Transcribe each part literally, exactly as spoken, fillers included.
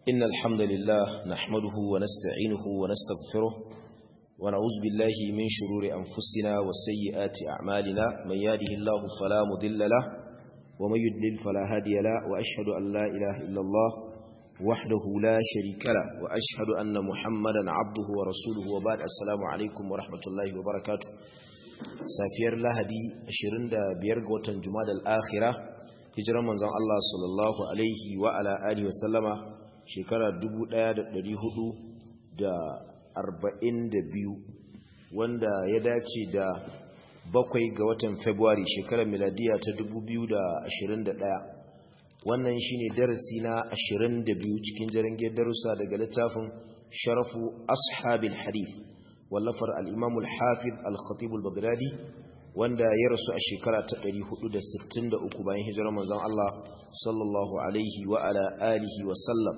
إن الحمد لله نحمده ونستعينه ونستغفره ونعوذ بالله من شرور أنفسنا وسيئات أعمالنا من يهده الله فلا مضل له ومن يضلل فلا هادي له وأشهد أن لا إله إلا الله وحده لا شريك له وأشهد أن محمدا عبده ورسوله وبعد السلام عليكم ورحمة الله وبركاته سافير لهدي عشرين بيار غوتن جماد الآخرة hijiran manzon Allah sallallahu alaihi wa ala alihi wa sallama shekara dubu ɗaya da ɗari hudu da arba'in da biyu wanda ya dace da bakwai ga watan February shekarar miladiya ta dubu biyu da ashirin da ɗaya. Wannan shine darasi na ashirin da biyu cikin jarangiyar darussa daga littafin Sharafu Ashabil Hadith wallafar al-Imam al-Hafiz al-Khatib al-Baghdadi wanda ya rasu a shekara ta ɗari hudu da sittin da uku bayan hijirar manzon Allah sallallahu alaihi wa ala alihi wa sallam.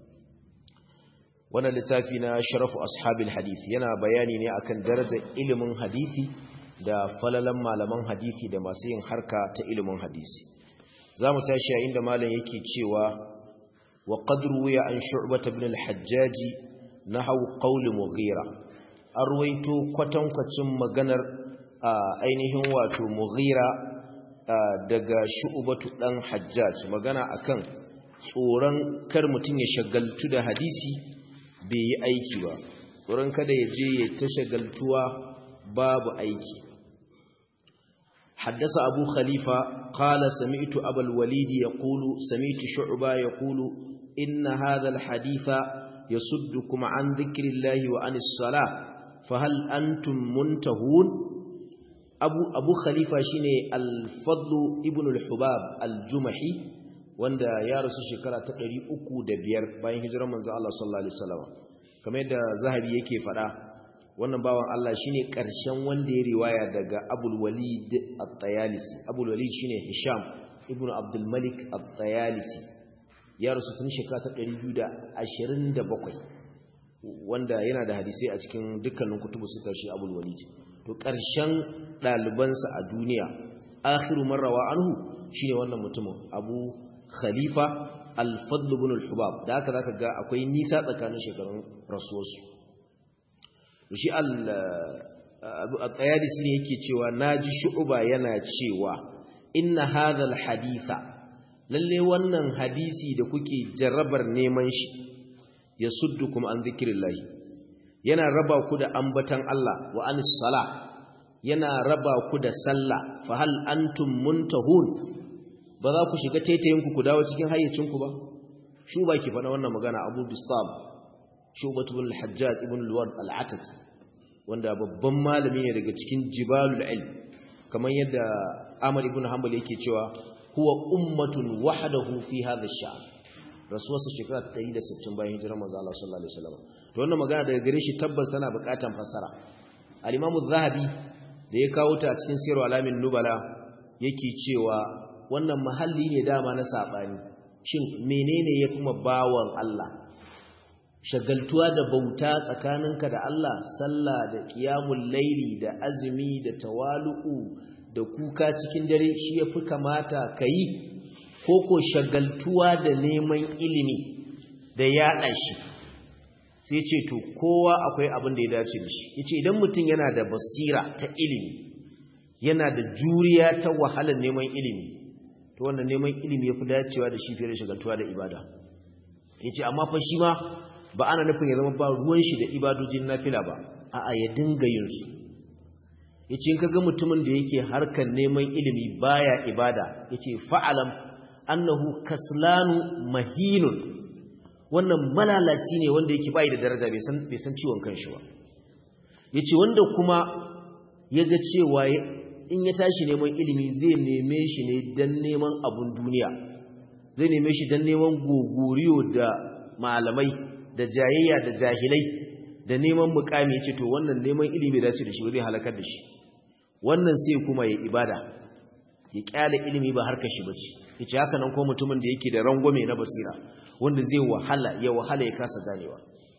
Wannan littafi na Sharafu Ashabil Hadith yana bayani ne akan darajar ilimin hadisi da falalan malaman hadisi da masu yin harka ta ilimin hadisi. Zamu tashi a inda malam yake cewa wa qad ruwiya an Shu'bah ibn al-Hajjaj nahaw qawl Mughira. Arwaito kwatankwacin maganar ainihin wato Mughira daga Shu'batu dan Hajjaj, magana akan tsoron kar mutun ya shagaltu da hadisi bai yi aiki ba, tsoron kada ya je ya ta shagaltuwa babu aiki. Haddasa Abu Khalifa qala sami'tu Abul Walid yaqulu sami'tu Shu'ba yaqulu inna hadha al-haditha yasuddukum an dhikrillahi wa anis salah fa hal antum muntahun. Abu, Abu Khalifa shine Al-Fadl ibn al-Hubab al-Jumahi wanda ya rasu shekara ta ɗari uku da biyar bayan hijirar manzo Allah sallallahu alaihi wasallam. Kamar yadda Zahabi yake faɗa, wannan bawan Allah shine ƙarshen wanda ya riwaya daga Abul Walid at-Tayalisi. Abul Walid shine Hisham ibn Abdul Malik at-Tayalisi. Ya rasu tun shekara ta ɗari biyu da ashirin da bakwai wanda yana da hadisi a cikin dukkanin kutubu sita shi Abul Walid. To ƙarshen ɗalibansa a duniya akhiru marrawa anhu shine wannan mutumin Abu Khalifa Al-Fadl ibn al-Hubab. Da haka zaka ga akwai nisa tsakanin shekarun rasuwarsu. To shi al-Tayalisi ne yake cewa naji Shu'ba yana cewa inna hadha al-haditha, lalle wannan hadisi da kuke jarrabar neman shi yasuddukum an dhikrillah, yana raba ku da ambatan Allah wa anis salah, yana raba ku da sallah. Fa hal antum muntahun, ba za ku shiga taitayin ku ku dawo cikin hayyacin ku ba? Shuba ki faɗa wannan magana Abu Bistam Shubah ibn al-Hajjaj ibn al-Ward al-Ataki, wanda babban malami ne daga cikin jibalul ilm, kamar yadda Ahmad ibn Hanbal yake cewa huwa ummatun wahdahu fi hadha ash-sha'n. Rasuwarsa shekara ta ɗari da sittin bayan hijirar manzo Allah sallallahu alaihi wasallam. To wannan magana daga gare shi tabbas tana buƙatar fassara. Al-Imam Az-Zahabi da ya kawo ta a cikin Sirru Alamin Nubala yake cewa wannan mahalli ne dama na sabani. Shin menene yafi mabawan Allah? Shagaltuwa da bauta tsakaninka da Allah, sallah da qiyamul laili da azumi da tawalu'u da kuka cikin dare shi yafi kamata kai, koko shagaltuwa da neman ilimi da yaɗa shi? Sai ce to kowa akwai abin da ya dace da shi. Yace idan mutum yana da basira ta ilimi, yana da juriya ta wahalar neman ilimi, to wannan neman ilimi yafi dacewa da shi fiye da shagaltuwa da ibada. Yace amma fa shi ma ba ana nufin ya zama ba ruwan shi da ibadojin nafila ba, a'a ya dinga yin su. Yace in kaga mutumin da yake harkar neman ilimi baya ibada, yace fa'alam annahu kaslanu mahinun, wannan malalaci ne wanda yake bai da daraja, bai san bai san ciwon kanshi ba. Yace wanda kuma yaga cewa in ya tashi neman ilimi zai neme shi ne dan neman abun duniya, zai neme shi dan neman gogoriyo da malamai da jayayya da jahilai da neman mukami, yace to wannan neman ilimi bai dace da shi ba, zai halakar da shi. Wannan sai kuma ya ibada, ya kyale ilimi ba harkar shi bace. Yace haka nan ko mutumin da yake da rangwame na basira, wanda zai wahala ya wahala ya kasa ganewa.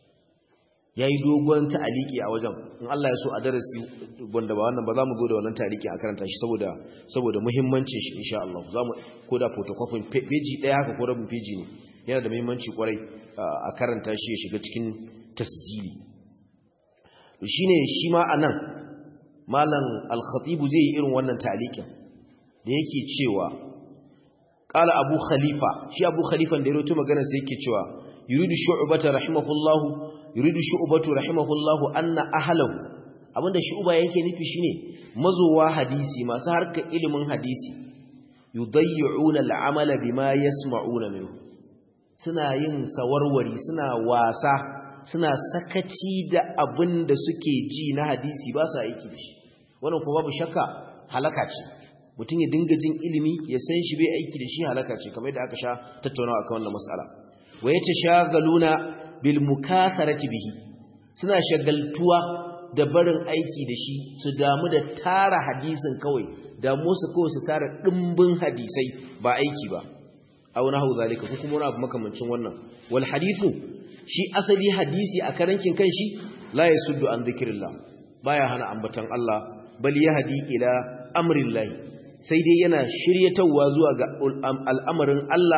Yayi dogon ta'aliki a wajen, in Allah ya so a darasi wanda ba wannan ba za mu zo da wannan ta'aliki a karanta shi saboda saboda muhimmancin shi insha Allah. Za mu koda photocopy page daya haka ko rabin page ne yana da muhimmanci kwarai a karanta shi ya shiga cikin tasjili shine shi ma anan malam al-khatib zai yi irin wannan ta'liqin da yake cewa qala abu khalifa shi abu khalifan da ya rawaito magana sai yake cewa yuridu shu'bata rahimahullahu yuridu shu'batu rahimahullahu anna ahlahu abinda shu'ba yake nufi shine mazuwa hadisi masu harkar ilimin hadisi yudayyuna al'amala bima yasma'una minhu suna yin sawarwari suna wasa suna sakaci da abinda suke ji na hadisi ba su aiki da shi wannan kuma babu shakka halaka ce mutum ya dinga jin ilimi ya san shi bai aiki da shi halaka ce kamar yadda aka sha tattaunawa akan wannan mas'ala wa yatashagaluna bil mukatharati bihi suna shagaltuwa da barin aiki da shi su damu da tara hadisin kawai damu su kawai su tara dimbin hadisai ba aiki ba aw nahu zalika ko kuma wani abu makamancin wannan wal hadithu shi asali hadisi a karankin kanshi la yasuddu an dhikrillah baya hana ambatan Allah bal yahdi ila amrillah sai dai yana shiryatawa zuwa ga al'amarin Allah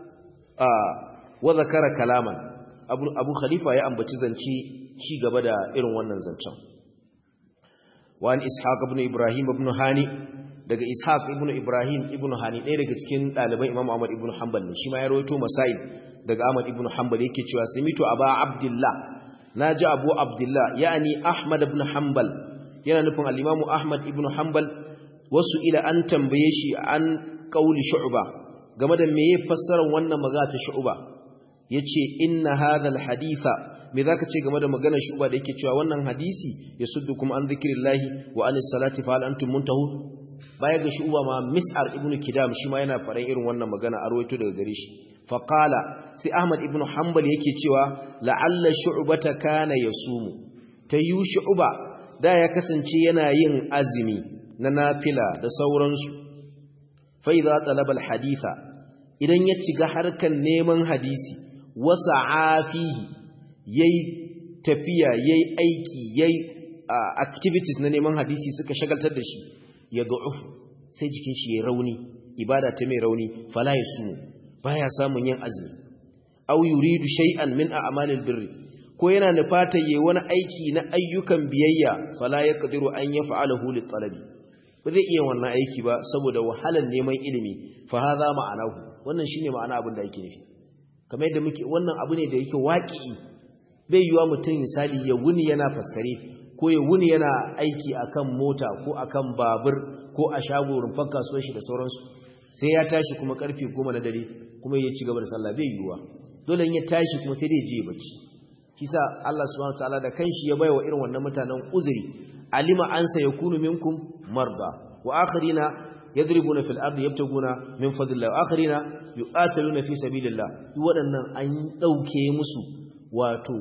wa zakara kalaman abu abu khalifa ya ambaci zanci ci gaba da irin wannan zancen wani ishaq ibn ibrahim ibn hani daga ishaq ibn ibrahim ibn hani ɗaya daga cikin ɗaliban imam ahmad ibn hanbal ne shi ma ya rawaito masail daga ahmad ibn hanbal yake cewa samitu aba abdullah naji abu abdullah yani ahmad ibn hanbal yana nufin al-imam ahmad ibn hanbal wasu ila an tambaye shi an qauli shu'ba game da meye fassarar wannan magana ta shu'ba yace inna hadha al-haditha me zaka ce game da maganar shuba da yake cewa wannan hadisi ya suddu kuma an zikrillahi wa anis salati fa hal antum muntahun baya ga shuba ma mis'ar ibnu kidam shi ma yana faɗan irin wannan magana a rawaito daga gare shi fa qala sai ahmad ibnu hanbal yake cewa la'alla shu'bata kana yasumu tayu shu'ba da ya kasance yana yin azumi na nafila da sauransu fa idza talaba al haditha idan ya ciga harkan neman hadisi wasa'a fihi yayi tafiya yayi aiki yayi activities na neman hadisi suka shagaltar da shi ya du'uf sai jikin shi yayi rauni ibada ta mai rauni fala yasumu baya samun yin azumi aw yuridu shay'an min a'malil birri ko yana nufata yayi wani aiki na ayyukan biyayya fala yaqdiru an yaf'alahu lit talabi ba zai iya wannan aiki ba saboda wahalar neman ilimi fa hadha ma'anahu wannan shine ma'ana abin da yake nufi kamar yadda muke wannan abu ne da yake waqi'i bai yiwa mutum misali ya wuni yana faskare ko ya wuni yana aiki akan mota ko akan babur ko a shago rumfar kasuwar shi da sauransu sai ya tashi kuma karfe goma na dare kuma ya ci gaba da sallah bai yiwa dole in ya tashi kuma sai dai je bacci kisa Allah subhanahu wataala da kanshi ya baiwa irin wannan mutanen uzuri alima an sayakunu minkum marda wa akharina yadribuna fil ardi yabtaguna min fadlillah wa akharina yuqatiluna fi sabilillah wadannan an dauke musu wato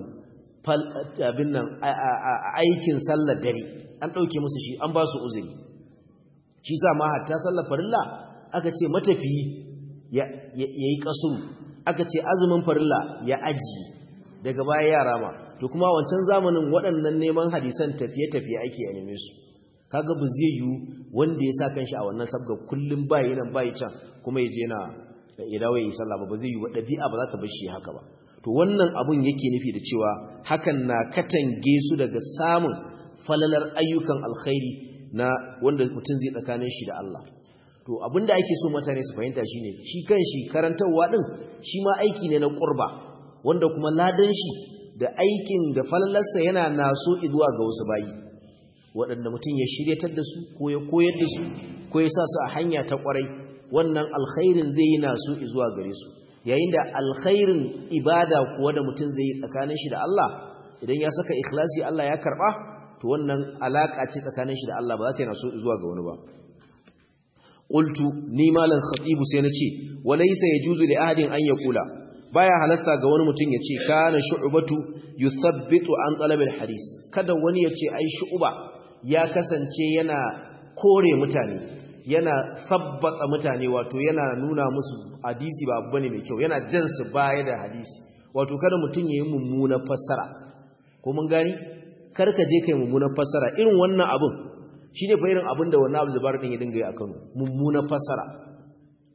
abin nan aikin sallar dare an dauke musu shi an ba su uzuri shi sa ma hatta sallar farilla aka ce matafiyi ya yayi kasuru aka ce azumin farilla ya aji daga baya yara ma to kuma wancan zamanin waɗannan neman hadisan tafiye-tafiye ake a neme su kaga ba zai yi wanda ya sa kanshi a wannan sabga kullum bayi nan bayi can kuma ya je na ya dawo yi sallah ba ba zai yi ba dabi'a ba za ta bar shi haka ba to wannan abun yake nufi da cewa hakan na katange su daga samun falalar ayyukan alkhairi na wanda mutum zai tsakanin shi da Allah to abinda ake so mutane su fahimta shine shi kanshi karantawa din shi ma aiki ne na qurba wanda kuma ladan shi da aikin da falalarsa yana naso zuwa ga wasu bayi waɗanda mutum ya shiryatar da su ko ya koyar da su ko ya sa su a hanya ta ƙwarai wannan alkhairin zai yi naso zuwa gare su yayin da alkhairin ibada kuwa da mutum zai yi tsakanin shi da Allah idan ya saka ikhlasi Allah ya karba to wannan alaka ce tsakanin shi da Allah ba za ta yi naso zuwa ga wani ba qultu ni malan khatibu sai nace walaysa yajuzu li ahadin an yaqula baya halasta ga wani mutum yace kana shu'batu yuthabbitu an talab alhadith kada wani yace ai shu'ba ya kasance yana kore mutane yana sabbata mutane wato yana nuna musu hadisi ba abu bane mai kyau yana jan su baya da hadisi wato kada mutum yayi mummunar fassara ko mun gani kar ka je kai mummunar fassara irin wannan abun shine fa irin abin da wannan Abu Zubair din ya dinga yi akan mummunar fassara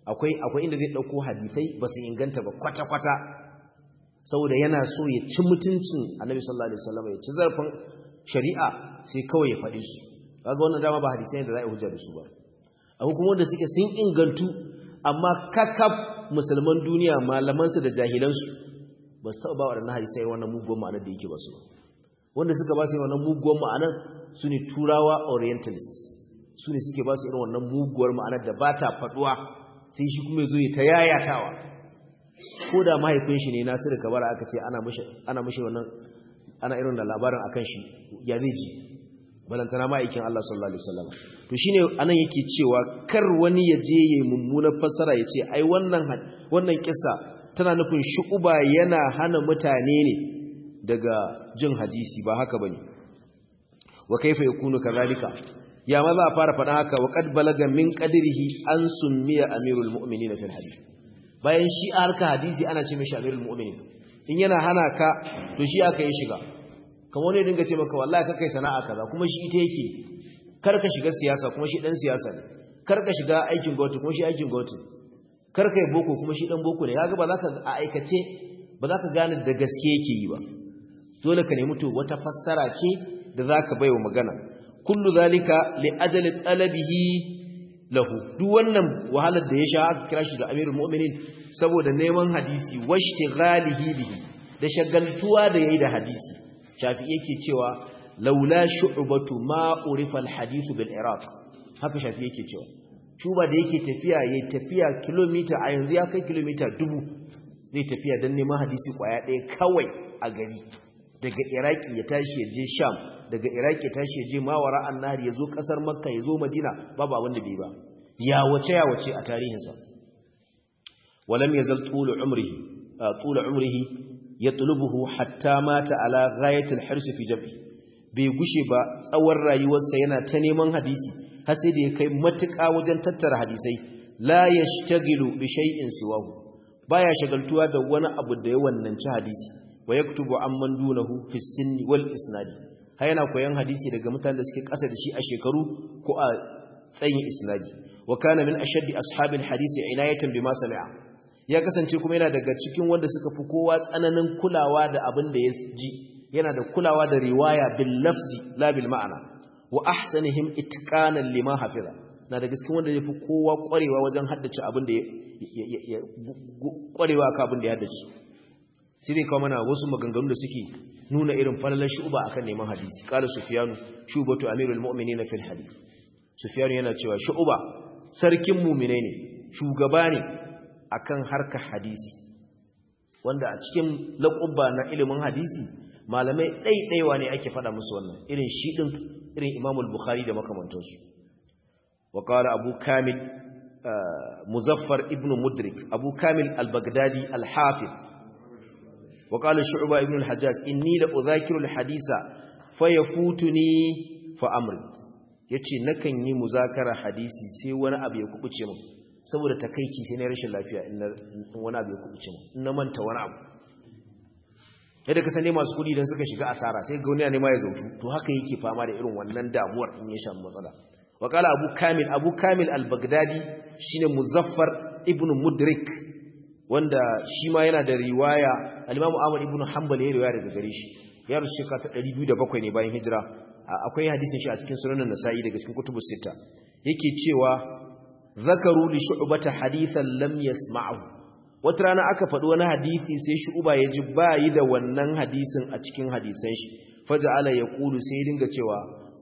akwai akwai inda zai dauko hadisai ba su inganta ba kwata kwata saboda yana so ya ci mutuncin Annabi sallallahu alaihi wasallam ya ci zarfin shari'a sai kawai ya faɗi su kaga wannan dama ba hadisai da za a hujja da su ba akwai kuma wanda suke sun ingantu amma kakab musulman duniya malaman su da jahilan su ba su taɓa ba waɗannan hadisai wannan muguwar ma'anar da yake ba su wanda suka ba su wannan muguwar ma'anar su ne turawa orientalists su ne suke ba su irin wannan muguwar ma'anar da ba ta faɗuwa sai shi kuma zo ya ta yayatawa ko da mahaifin shi ne Nasiru Kabara aka ce ana mishi ana mishi wannan ana irin da labarin akan shi ya zai ji balantana ma'aikin Allah sallallahu alaihi wasallam to shine anan yake cewa kar wani ya je yayin mummunar fassara ya ce ai wannan wannan kissa tana nufin shu'uba yana hana mutane ne daga jin hadisi ba haka bane wa kaifa yakunu kadhalika ya ma za a fara faɗa haka wa qad balaga min qadrihi an summiya amirul mu'minin fil hadith bayan shi a harka hadisi ana ce mishi amirul mu'minin in yana hana ka to shi aka yi shiga kamar ne dinga ce maka wallahi ka kai sana'a kaza kuma shi ita yake kar ka shiga siyasa kuma shi dan siyasa ne kar ka shiga aikin gwamnati kuma shi aikin gwamnati kar ka yi boko kuma shi dan boko ne kaga ba za ka a aikace ba za ka gane da gaske yake yi ba dole ka nemi to wata fassara ce da za ka baiwa magana kullu zalika li ajali talabihi lahu duk wannan wahalar da ya sha aka kira shi da amirul mu'minin saboda neman hadisi washtighalihi bihi da shagaltuwa da yayi da hadisi shafi yake cewa laula shu'batu ma urifa alhadith bil iraq haka shafi yake cewa shuba da yake tafiya yayi tafiya kilomita a yanzu ya kai kilomita dubu zai tafiya dan neman hadisi kwaya ɗaya kawai a gari daga iraki ya tashi ya je sham daga iraki ya tashi ya je mawara annahar ya zo kasar makka ya zo madina babu abin da bai ba ya wace ya wace a tarihinsa walam yazal tulu umrihi tulu umrihi yatlubuhu hatta mata ala ghayatil hirs fi jam'i bai gushe ba tsawon rayuwarsa yana ta neman hadisi har sai da ya kai matuƙa wajen tattara hadisai la yashtagilu bi shay'in siwahu baya shagaltuwa da wani abu da ya wannanci hadisi wa yaktubu amman dunahu fi sinni wal isnadi har yana koyan hadisi daga mutanen da suke ƙasa da shi a shekaru ko a tsayin isnadi wa kana min ashaddi ashabil hadisi inayatan bima sami'a ya kasance kuma yana daga cikin wanda suka fi kowa tsananin kulawa da abin da ya ji yana da kulawa da riwaya bil lafzi la bil ma'ana wa ahsanihim itqanan lima hafiza na daga cikin wanda yafi kowa kwarewa wajen haddace abin da ya kwarewa ka abin da ya haddace sai dai kawo mana wasu maganganu da suke nuna irin falalar shu'ba akan neman hadisi qala sufyanu shubatu amirul mu'minin fil hadith sufyanu yana cewa shu'ba sarkin mu'mine ne shugaba ne akan harkar hadisi wanda a cikin laqabba na ilimin hadisi malamai ɗaiɗaiwa ne ake faɗa musu wannan irin shi din irin Imam al-Bukhari da makamantansu wa qala Abu Kamil Muzaffar ibn Mudrik Abu Kamil al-Baghdadi al-Hafiz wa qala Shu'ba ibn al-Hajjaj inni la udhakiru al-hadisa fayafutuni fa amri yace nakan yi muzakara hadisi sai wani abu ya kubuce min saboda takeici sai na rashin lafiya in wani abu ya kubuce min in na manta wani abu yadda ka sane masu kudi idan suka shiga asara sai ga wani ne ma ya zautu to haka yake fama da irin wannan damuwar in ya samu matsala wa qala Abu Kamil Abu Kamil al-Baghdadi shine Muzaffar ibn Mudrik wanda shi ma yana da riwaya al-Imam Ahmad ibn Hanbal ya riwaya daga gare shi ya rusu shekara ta ɗari biyu da bakwai ne bayan hijira akwai hadisin shi a cikin sunan Nasa'i daga cikin kutubus sita yake cewa zakaru li shu'bata hadithan lam yasma'hu wata rana aka faɗi wani hadisi sai shu'ba ya ji bayi da wannan hadisin a cikin hadisan shi faja'ala yaqulu sai ya dinga cewa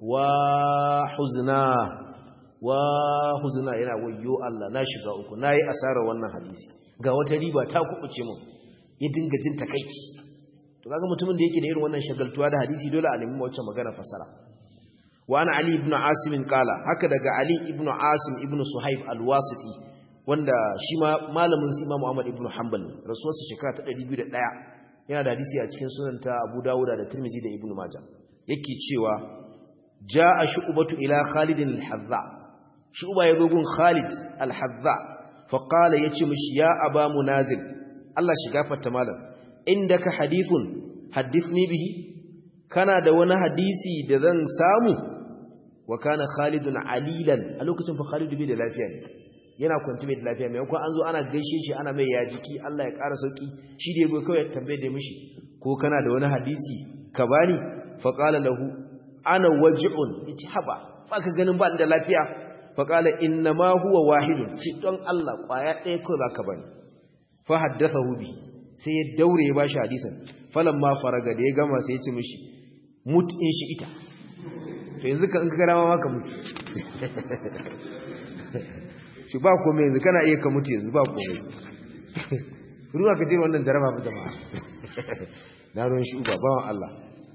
wa huzna wa huzna yana wayyo Allah na shiga uku nayi asarar wannan hadisi ga wata riba ta kubuce mun ya dinga jin takeici to kaga mutumin da yake da irin wannan shagaltuwa da hadisi dole a nemi wacce magana fasara wa ana Ali ibn Asim kala haka daga Ali ibn Asim ibn Suhaib al-Wasiti wanda shi ma malamin su Imam Ahmad ibn Hanbal rasuwarsa shekara ta ɗari biyu da ɗaya yana da hadisi a cikin sunan ta Abu Dawud da Tirmidhi da Ibn Majah yake cewa jaa shu'batu ila Khalid al-Hadza shu'ba yazo gun Khalid al-Hadza fa qala yace mishi ya aba munazil Allah shi gafarta malam indaka hadithun hadithni bihi kana da wani hadisi da zan samu wa kana Khalidun alilan a lokacin fa Khalid bai da lafiya ne yana kwanci mai lafiya mai ko an zo ana gaishe shi ana mai ya jiki Allah ya ƙara sauki shi da yabo kawai tambaye da mishi ko kana da wani hadisi ka bani fa qala lahu ana waj'un yace haba fa ka ganin ba da lafiya fa qala inna ma huwa wahidun shi don Allah kwaya ɗaya kawai zaka bani fa haddathahu bi sai ya daure ya bashi hadisin falamma faraga da ya gama sai ya ce mishi mut in shi ita to yanzu ka in ka gara ma ka mutu shi ba komai yanzu kana iya ka mutu yanzu ba komai ruwa ka ce wannan jaraba ba jama'a na ruwan shi uba bawan Allah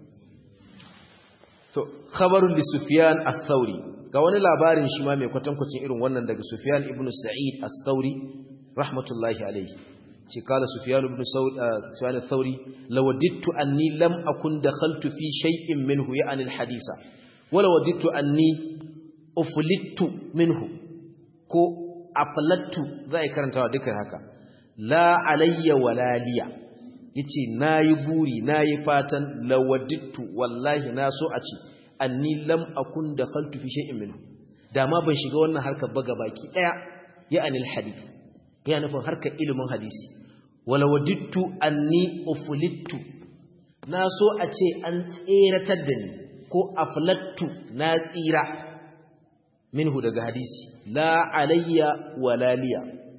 to khabarun li Sufyan ath-Thawri ga wani labarin shi ma mai kwatankwacin irin wannan daga Sufyan ibn Sa'id ath-Thawri rahmatullahi alayhi ce kala Sufyan ibn Sufyan ath-Thawri lawadittu anni lam akun dakhaltu fi shay'in minhu ya'ni al-hadisa wala wadittu anni uflittu minhu ko aflattu zai karantawa dukan haka la alayya wala liya yace nayi buri nayi fatan lawadittu wallahi na so a ce anni lam akun dakhaltu fi shay'in minhu dama ban shiga wannan harkar ba gabaki daya ya anil hadith ya nufin harkar ilimin hadisi wala wadittu anni uflittu na so a ce an tseratar da ni ko aflattu na tsira minhu daga hadisi la alayya wala liya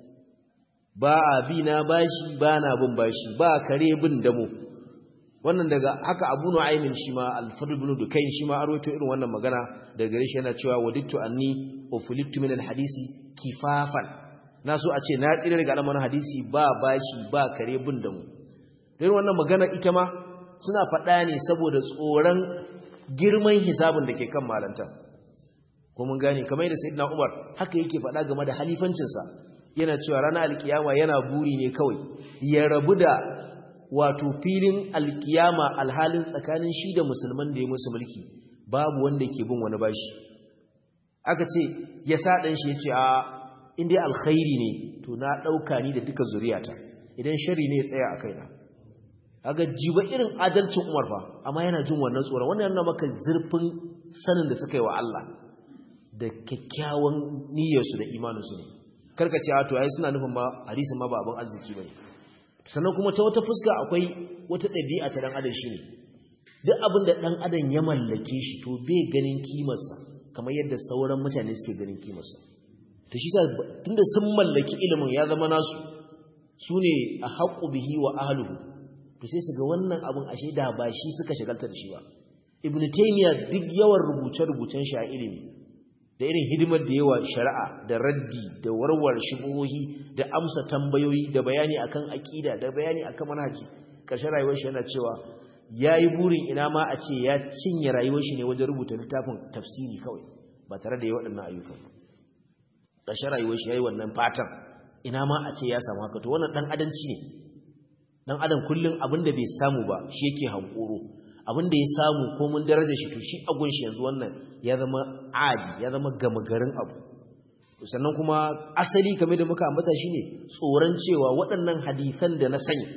ba abi na bashi ba na bin bashi ba kare bin damo wannan daga haka Abu Nu'aymin shi ma al-Fadl ibn Dukayn shi ma arwato irin wannan magana daga gare shi yana cewa wadittu anni uflittu min al-hadisi kifafan na so a ce na tsira daga al'amarin hadisi ba bashi ba kare bin damo irin wannan magana ita ma suna faɗa ne saboda tsoron girman hisabin da ke kan malanta ko mun gane kamar yadda Sayyidina Umar haka yake faɗa game da halifancinsa yana cewa ranar alkiyama yana buri ne kawai ya rabu da wato filin alkiyama alhalin tsakanin shi da musulman da ya musu mulki babu wanda ke bin wani bashi aka ce ya sa dan shi yace a indai alkhairi ne to na dauka ni da duka zuriyata idan shari ne ya tsaya a kaina kaga jiba irin adalcin Umar fa amma yana jin wannan tsoron wannan yana maka zurfin sanin da suka yi wa Allah da kyakkyawan niyyarsu da imaninsu ne karka ce a to ai suna nufin ma hadisin ma ba abin arziki bane sannan kuma ta wata fuska akwai wata ɗabi'a ta dan adam shine duk abin da dan adam ya mallake shi to bai ganin kimarsa kamar yadda sauran mutane suke ganin kimarsa to shi sa tunda sun mallaki ilimin ya zama nasu sune a haqqu bihi wa ahluhu to sai su ga wannan abin ashe da ba shi suka shagalta da shi ba ibn taymiya duk yawan rubuce-rubucen shi a ilimi da irin hidimar da yawa shari'a da raddi da warware shubuhohi da amsa tambayoyi da bayani akan aqida da bayani akan manhaji ƙarshen rayuwar shi yana cewa yayi burin ina ma a ce ya cinye rayuwar shi ne wajen rubuta littafin tafsiri kawai ba tare da yayi waɗannan ayyukan ƙarshen rayuwar shi yayi wannan fatan ina ma a ce ya samu haka to wannan dan adanci ne dan adam kullun abinda bai samu ba shi yake hankoro abinda ya samu ko mun daraja shi to shi agun shi yanzu wannan ya zama adi ya zama gama garin abu sannan kuma asali kamar da muka ambata shine tsoron cewa waɗannan hadisan da na sani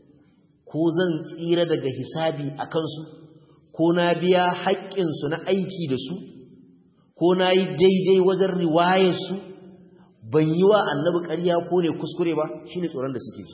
ko zan tsira daga hisabi akan su ko na biya haƙƙin su na aiki da su ko na yi daidai wajen riwayar su ban yi wa annabi ƙarya ko ne kuskure ba shine tsoron da suke ji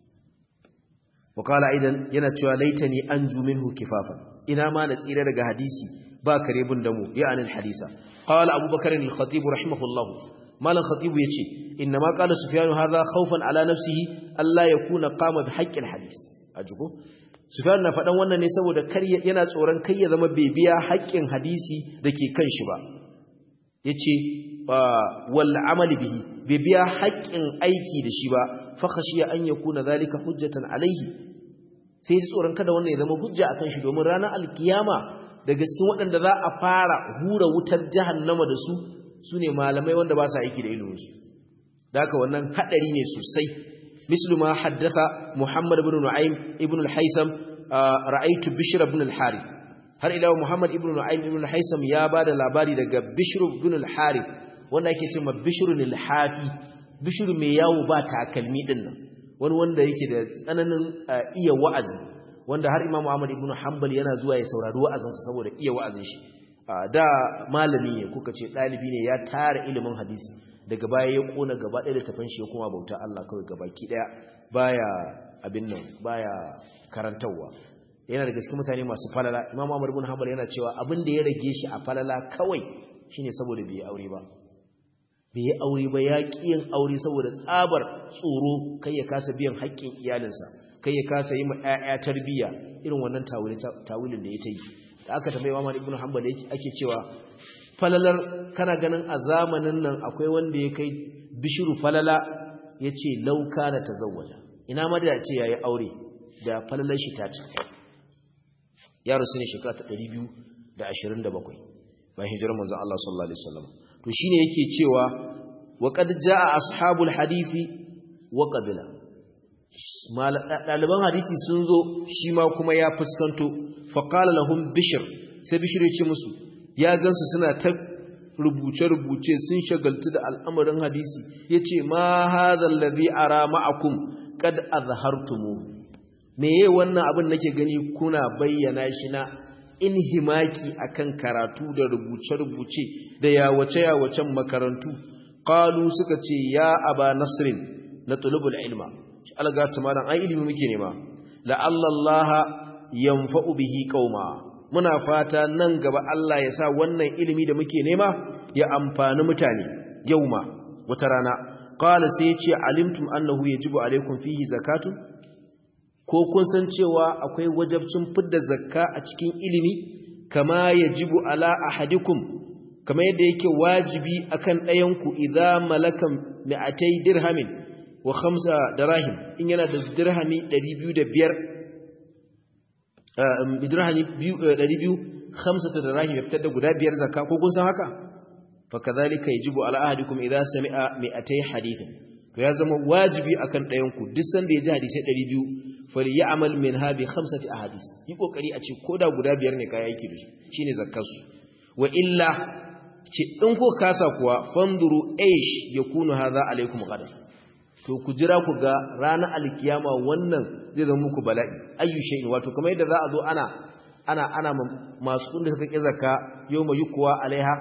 وقال ايضا yana cewa laitani anju minhu kifafan ina ma na tsira daga hadisi ba kare bin damu ya'ani alhadisa qala abubakar al-khatib rahimahullah malan khatib yace inna ma qala sufyan hadha khawfan ala nafsihi alla yakuna qama bi haqqi alhadis ajugo sufyan na fadan wannan ne saboda kar yana tsoron kai ya zama bibiya haƙƙin hadisi dake kan shi ba yace wal amali bihi bibiya haƙƙin aiki da shi ba fa khashiya an yakuna zalika hujjatan alayhi sai ji tsoron kada wannan ya zama hujja akan shi domin ranar alkiyama daga cikin waɗanda za a fara hura wutar jahannama da su sune malamai wanda ba sa aiki da ilimin su da haka wannan hadari ne sosai mislu ma haddatha Muhammad ibn Nu'aym ibn al-Haysam ra'aytu Bishr ibn al-Harith har ila Muhammad ibn Nu'aym ibn al-Haysam ya bada labari daga Bishr ibn al-Harith wanda yake cewa Bishr al-Hafi Bishr mai yawo ba takalmi din nan wani wanda yake da tsananin iya wa'azi wanda har Imam Ahmad ibn Hanbal yana zuwa ya saurari wa'azinsa saboda iya wa'azin shi da malami ne kuka ce dalibi ne ya tara ilimin hadisi daga baya ya kona gaba ɗaya da tafan shi ya kuma bauta Allah kawai gabaki ɗaya baya abin nan baya karantarwa yana da gaske mutane masu falala Imam Ahmad ibn Hanbal yana cewa abin da ya rage shi a falala kawai shine saboda bai aure ba bai yi aure ba ya ƙi yin aure saboda tsabar tsoro kai ya kasa biyan haƙƙin iyalinsa kai ya kasa yi ma ƴaƴa tarbiyya irin wannan tawilin da ya ta yi da aka tambaye Imam Ibn Hanbal ake cewa falalar kana ganin a zamanin nan akwai wanda ya kai bishiru falala yace law kana tazawwaja ina ma da ce yayi aure da falalar shi ta ci yaro sune shekara ta ɗari biyu da ashirin da bakwai bayan hijirar manzon Allah sallallahu alaihi wasallam to shine yake cewa wa qad jaa ashabul hadisi wa qabila daliban hadisi sun zo shi ma kuma ya fuskanto fa qala lahum bishr sai bishr ya ce musu ya gansu suna ta rubuce rubuce sun shagaltu da al'amarin hadisi yace ma hadha alladhi ara ma'akum qad azhartumu meye wannan abin nake gani kuna bayyana shi na inhimaki akan karatu da rubuce-rubuce da yawace-yawacen makarantu qalu suka ce ya aba nasrin na tulubul ilma shi algata malam ai ilimi muke nema la allallaha yanfa'u bihi qauma muna fata nan gaba Allah ya sa wannan ilimi da muke nema ya amfani mutane yauma wata rana qala sai ya ce alimtum annahu yajibu alaikum fihi zakatun ko kun san cewa akwai wajabcin fidda zakka a cikin ilimi kama yajibu ala ahadikum kama yadda yake wajibi akan ɗayanku idza malakan mi'atay dirhamin wa khamsa dirahim in yana da dirhami ɗari biyu da biyar dirhami ɗari biyu khamsata dirahim ya fitar da guda biyar zakka ko kun san haka fa kadhalika yajibu ala ahadikum idza sami'a mi'atay hadithin to ya zama wajibi akan ɗayanku duk sanda ya ji hadisi ɗari biyu fali ya'mal minha bi khamsati ahadith yi kokari a ce koda guda biyar ne kai yake da su shine zakkar su wa illa ce in ko kasa kuwa fanduru aish yakunu hadha alaikum ghadan to ku jira ku ga ranar alkiyama wannan zai zama muku bala'i ayu shay'in wato kamar yadda za a zo ana ana ana masu kunda suka ki zakka yawma yukwa alaiha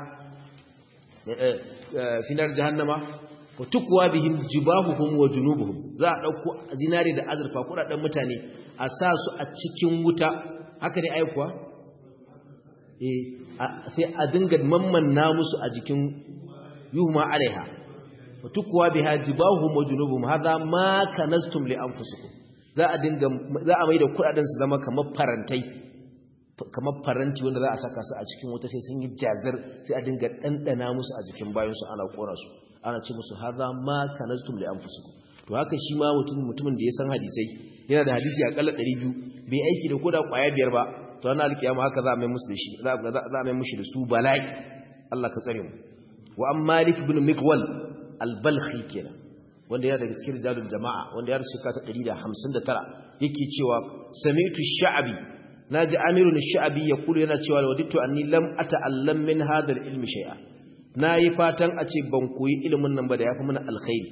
finar jahannama wa tukwa bihim jibahuhum wa junubuhum za a dauko zinare da azurfa kudaden mutane a sa su a cikin wuta haka ne aikuwa eh sai a dinga mammanna musu a jikin yuhma alaiha wa tukwa biha jibahuhum wa junubuhum hada ma kanastum li anfusikum za a dinga za a maida kudaden su zama kamar farantai kamar faranti wanda za a saka su a cikin wuta sai sun yi jazir sai a dinga dandana musu a jikin bayan su ana kora su ana ce musu hadha ma kanastum li anfusikum to haka shi ma mutum mutumin da ya san hadisai yana da hadisi akalla ɗari biyu bai aiki da koda kwaya biyar ba to ranar alkiyama haka za a mai musu da shi za a mai mushi da su bala'i Allah ka tsare mu wa am malik ibn miqwal al-balkhi kenan wanda yana daga cikin rijalul jama'a wanda ya rasu ta ɗari da hamsin da tara yake cewa sami'tu sha'bi naji amirun sha'bi yaqulu yana cewa wadittu anni lam ata'allam min hadha al-ilmi shay'a na yi fatan a ce ban koyi ilimin nan ba da ya fi mana alkhairi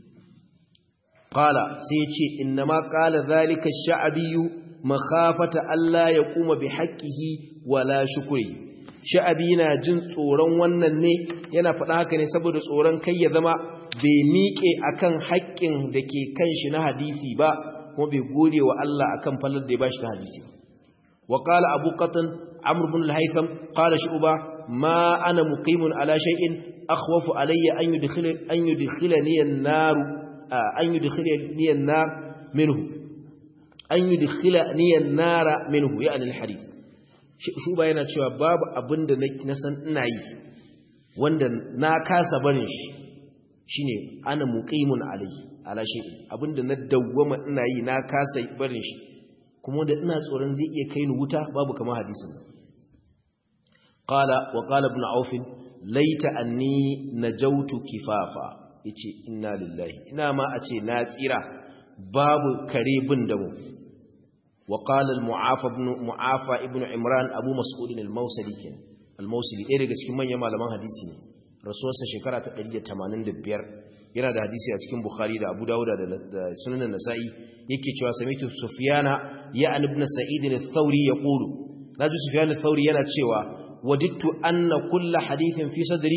ƙala sai ce inna ma ƙala zalika sha'abiyu makhafata Allah ya kuma bi haƙƙihi wala shukuri sha'abi na jin tsoron wannan ne yana faɗa haka ne saboda tsoron kai ya zama bai miƙe akan haƙƙin da ke kan shi na hadisi ba kuma bai gode wa Allah akan fallar da ya bashi na hadisi wa qala abu qatan amr ibn al-haytham qala shu'ba ما أنا مقيم على شيء أخوف علي أن يدخل أن يدخلني النار أن يدخلني النار منه أن يدخلني النار منه يعني الحديث شو بينا cewa babu abinda na san ina yi wanda na kasa barin shi shine ana muqimun alai ala shay'in abinda na dawwama ina yi na kasa barin shi kuma wanda ina tsoron zai iya kai ni wuta babu kamar hadisin قال وقال ابن عوف ليت أني نجوت كفافا yace inna lillahi ina ma a ce na tsira babu kare bin damu wa qala al mu'afa ibn mu'afa ibn imran abu mas'ud al mawsili kenan al mawsili ɗaya daga cikin manyan malaman hadisi ne rasuwarsa shekara ta ɗari da tamanin da biyar yana da hadisi a cikin bukhari da abu dawuda da sunan nasa'i yake cewa sami'tu sufyana ya ibn sa'id al-thawri yaqulu naji sufyan al-thawri yana cewa وددت أن كل حديث في صدري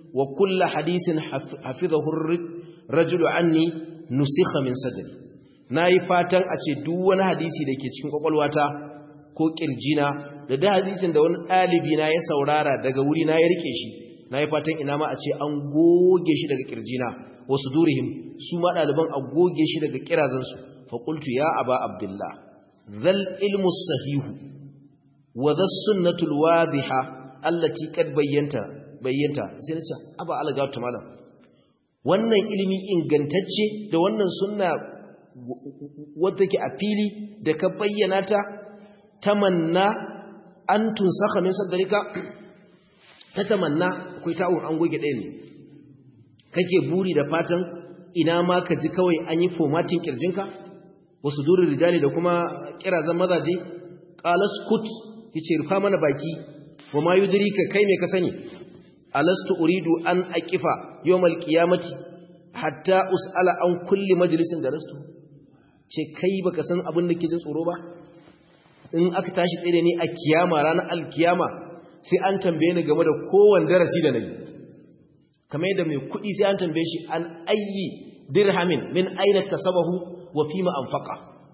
wa kullu hadisin hafizahu ar-rajulu anni nusikha min sadri nayi fatan a ce duk wani hadisi da ke cikin kwakwalwata ko kirjina da da hadisin da wani dalibi na ya saurara daga wuri na ya rike shi nayi fatan ina ma a ce an goge shi daga kirjina wasu durihim su ma daliban a goge shi daga kirazan su fa qultu ya aba abdullah dhal ilmu sahihu wa dhas sunnatul wadiha allati qad bayyanta bayyanta sai nace aba algatu malam wannan ilimi ingantacce da wannan sunna wadda ke a fili da ka bayyana ta tamanna an tunsakha min sadrika ta tamanna akwai ta'un an goge ɗaya ne kake buri da fatan ina ma ka ji kawai an yi formatting kirjinka wasu durin rijali da kuma kirazan mazaje qalas kut yace rufa mana baki wa ma yudrika kai me ka sani alastu uridu an aqifa yawmal qiyamati hatta usala an kulli majlisin jalastu ce kai baka san abin da ke jin tsoro ba in aka tashi tsaye da ni a kiyama ranar alkiyama sai an tambaye ni game da kowanne darasi da nayi kamar yadda mai kuɗi sai an tambaye shi an ayyi dirhamin min aina kasabahu wa fima anfaqa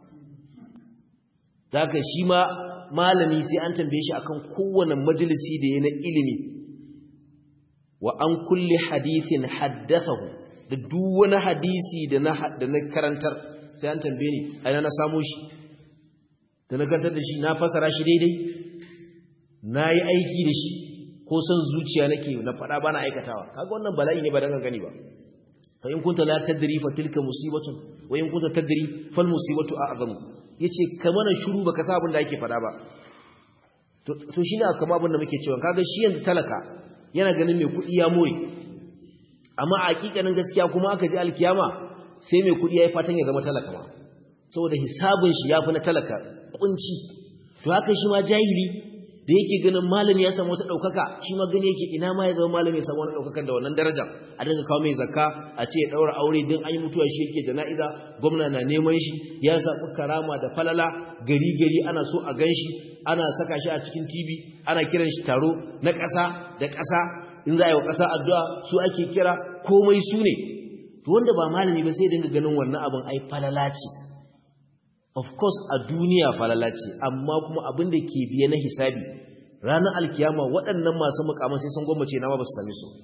daga shi ma malami sai an tambaye shi akan kowanne majalisi da yana ilimi wa an kulli hadithin haddathahu da duk wani hadisi da na da na karantar sai an tambaye ni aina na samu shi da na karantar da shi na fasara shi daidai na yi aiki da shi ko son zuciya nake na faɗa bana aikatawa kaga wannan bala'i ne ba dan gani ba fa in kunta la tadri fa tilka musibatun wa in kunta tadri fal musibatu a'zamu yace kamar shiru baka sa abin da ake faɗa ba to to shine kamar abin da muke cewa kaga shi yanzu talaka yana ganin mai kuɗi ya more amma a hakikanin gaskiya kuma aka ji alkiyama sai mai kuɗi yayi fatan ya zama talaka ma saboda hisabin shi yafi na talaka kunci to haka shi ma jahili da yake ganin malami ya samu wata daukaka shi ma gani yake ina ma ya zama malami ya samu wata daukakan da wannan daraja a dinga kawo mai zakka a ce ya daura aure din an yi mutuwa shi yake jana'iza gwamna na neman shi ya samu karama da falala gari gari ana so a ganshi ana saka shi a cikin T V ana kiran shi taro na ƙasa da ƙasa in za a yi wa ƙasa addu'a su ake kira komai su ne to wanda ba malami ba sai dinga ganin wannan abin ai falala ce of course a duniya falala ce amma kuma abin da ke biye na hisabi ranar alkiyama waɗannan masu mukaman sai sun gwammace na ba su same su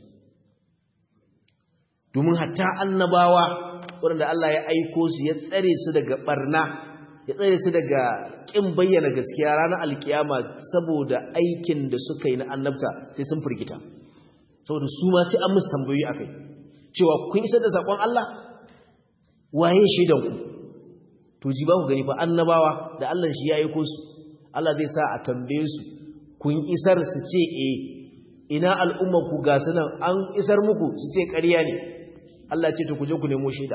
domin hatta annabawa waɗanda Allah ya aiko su ya tsare su daga barna ya tsare su daga ƙin bayyana gaskiya ranar alkiyama saboda aikin da suka yi na annabta sai sun firgita saboda su ma sai an musu tambayoyi akai cewa kun isar da sakon Allah waye shaidan ku to ji ba ku gani fa annabawa da Allah shi ya aiko su Allah zai sa a tambaye su kun isar su ce eh ina al'ummar ku ga sunan an isar muku su ce ƙarya ne Allah ya ce to ku je ku nemo shaida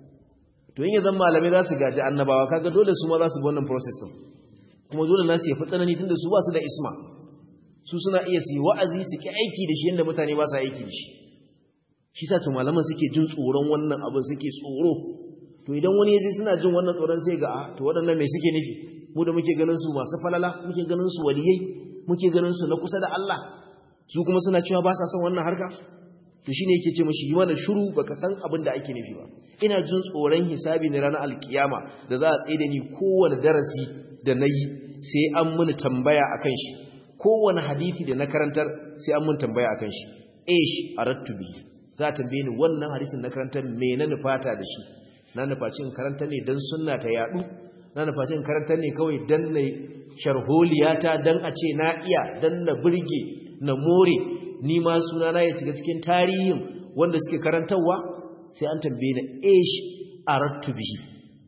to in yanzu malamai za su gaji annabawa kaga dole su ma za su bi wannan process din kuma dole na su yafi tsanani tunda su ba su da isma su suna iya su yi wa'azi su ki aiki da shi yanda mutane ba su aiki da shi shi sa to malaman suke jin tsoron wannan abin suke tsoro to idan wani yaje suna jin wannan tsoron sai ga to waɗannan me suke nufi mu da muke ganin su masu falala muke ganin su waliyai muke ganin su na kusa da Allah su kuma suna cewa ba sa son wannan harka to shine yake ce mishi yi mana shiru baka san abin da ake nufi ba ina jin tsoron hisabi ne ranar alkiyama da za a tsaye da ni kowane darasi da nayi sai an muni tambaya akan shi kowane hadisi da na karantar sai an mun tambaya akan shi ish arattu bi za ta tambaye ni wannan hadisin na karantar me na nufata da shi na nufaci in karanta ne dan sunna ta yadu na nufaci in karanta ne kawai dan na sharholiyata dan a ce na iya dan na burge na more ni ma suna na ya shiga cikin tarihin wanda suke karantawa sai an tambaye ni ish arattu bihi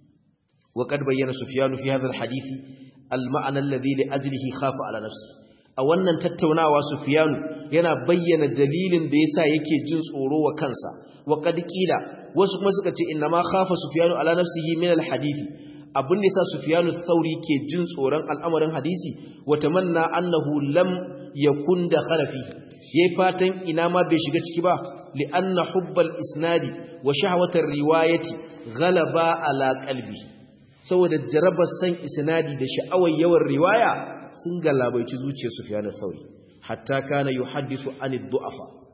wa qad bayyana sufyan fi hadha alhadith alma'na alladhi li ajlihi khafa ala nafsi a wannan tattaunawa sufyan yana bayyana dalilin da yasa yake jin tsoro wa kansa wa qad qila wasu kuma suka ce inna ma khafa sufyan ala nafsihi min alhadith abin da yasa sufyan ath-thauri ke jin tsoron al'amarin hadisi wa tamanna annahu lam yakun dakhala fihi yayi fatan ina ma bai shiga ciki ba li anna hubbal isnadi wa shahwatar riwayati ghalaba ala qalbi saboda jarabar san isnadi da sha'awar yawan riwaya sun galabaici zuciyar Sufyan al-Thawri hatta kana yuhaddisu anid du'afa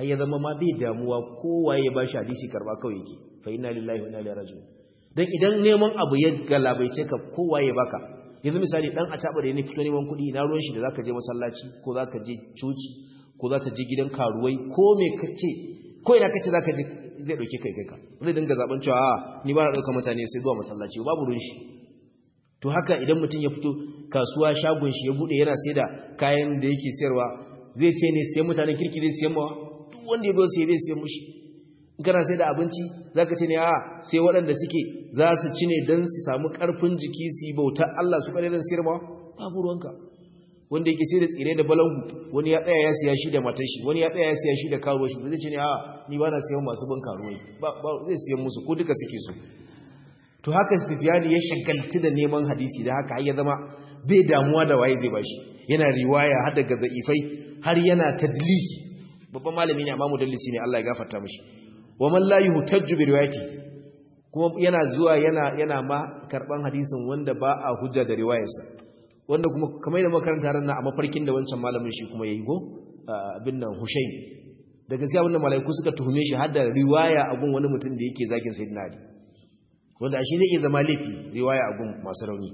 har ya zama ma bai damuwa kowa ya bashi hadisi karba kawai yake fa inna lillahi wa inna ilaihi raji'un dan idan neman abu ya galabaice ka kowa ya baka yanzu misali dan a taba da ne fito neman kuɗi ina ruwan shi da zaka je masallaci ko zaka je coci ko zaka je gidan karuwai ko me kace ko ina kace zaka je zai dauke kai kai ka zai dinga zaben cewa a ni ba na dauka mutane sai zuwa masallaci babu ruwan shi to haka idan mutum ya fito kasuwa shagon shi ya bude yana saida kayan da yake sayarwa zai ce ne sai mutanen kirki zai siyan mawa duk wanda ya zo sai zai siyan mushi in kana saida abinci zaka ce ne a sai waɗanda suke za su ci ne dan su samu karfin jiki su yi bautar Allah su kare dan sayar mawa babu ruwanka wanda yake sai da tsire da balangu wani ya tsaya ya siya shi da matar shi wani ya tsaya ya siya shi da karuwa shi zai ce ne a ni ba na siyan masu ban karuwai ba zai siyan musu ko duka suke so to haka Sufyan ya shagaltu da neman hadisi da haka har ya zama bai damuwa da waye zai bashi yana riwaya har daga da'ifai har yana tadlisi babban malami ne amma mudallisi ne Allah ya gafarta mishi wa man la yuhtajju bi riwayati kuma yana zuwa yana yana ma karban hadisin wanda ba a hujja da riwayarsa wanda kuma kamar da makaranta ran na a mafarkin da wancan malamin shi kuma yayi go abin nan Hushaym da gaskiya wannan malaiku suka tuhume shi har da riwaya a gun wani mutum da yake zagin Sayyidina Ali wanda shi ne iya zama laifi riwaya a gun masu rauni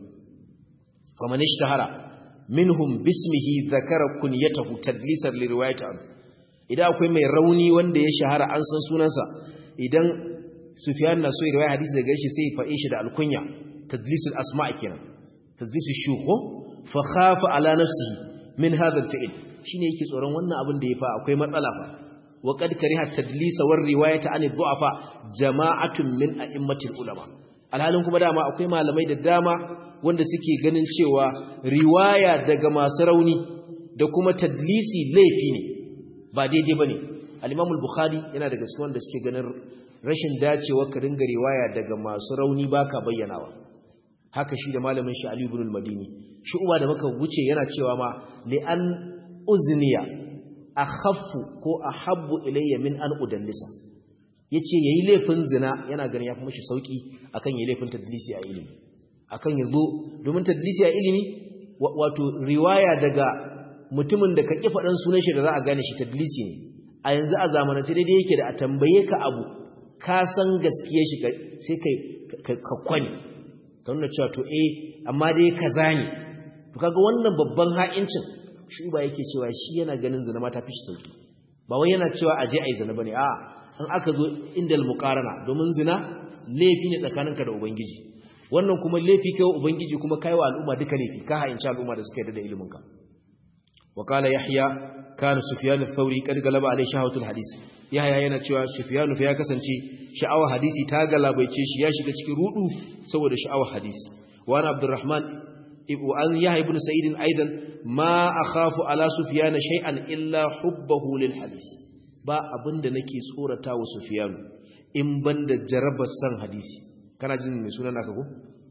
kuma ne shtahara minhum bismihi zakara kunyatahu tadlisan li riwayati an idan akwai mai rauni wanda ya shahara an san sunansa idan Sufyan na so ya riwaya hadisi daga shi sai ya faɗe shi da alkunya tadlisul asma' kenan tadlisul shuhu fa khafa ala nafsihi min hadha al-fi'l shine yake tsoron wannan abin da ya fa akwai matsala fa wa qad kariha tadlisa war riwayata an ad-du'afa jama'atun min a'immatil ulama alhalin kuma dama akwai malamai da dama wanda suke ganin cewa riwaya daga masu rauni da kuma tadlisi laifi ne ba daidai bane al-Imam al-Bukhari yana daga cikin wanda suke ganin rashin dacewa ka ringa riwaya daga masu rauni baka bayyanawa haka shi da malamin shi Ali ibn al-Madini shu'ba da muka wuce yana cewa ma li an uzniya akhaffu ko ahabbu ilayya min an udallisa yace yayi laifin zina yana ganin yafi mishi sauki akan yayi laifin tadlisi a ilimi akan yazo domin tadlisi a ilimi wato riwaya daga mutumin da ka ki fadan sunan shi da za a gane shi tadlisi ne a yanzu a zamanance daidai yake da a tambaye ka abu ka san gaskiye shi sai kai ka kwani ka nuna cewa to eh amma dai kaza ne to kaga wannan babban ha'incin shi ba yake cewa shi yana ganin zina ma ta fi shi sauki ba wai yana cewa aje ai zina bane a an aka zo indal muqarana domin zina laifi ne tsakaninka da ubangiji wannan kuma laifi kai ubangiji kuma kai wa al'umma duka laifi ka ha'inci al'umma da suka yarda da ilimin ka wa qala yahya kana sufyan ath-thawri kad galaba alai shahawatul hadis yahya yana cewa sufyan fa ya kasance sha'awar hadisi ta galabaice shi ya shiga cikin rudu saboda sha'awar hadisi wa ana abdurrahman وأن يحيى بن سعيد أيضا ما أخاف على سفيان شيئا إلا حبه للحديث با abin da nake tsorata wa Sufyan in banda jarabar san hadisi kana jin me sunan naka ko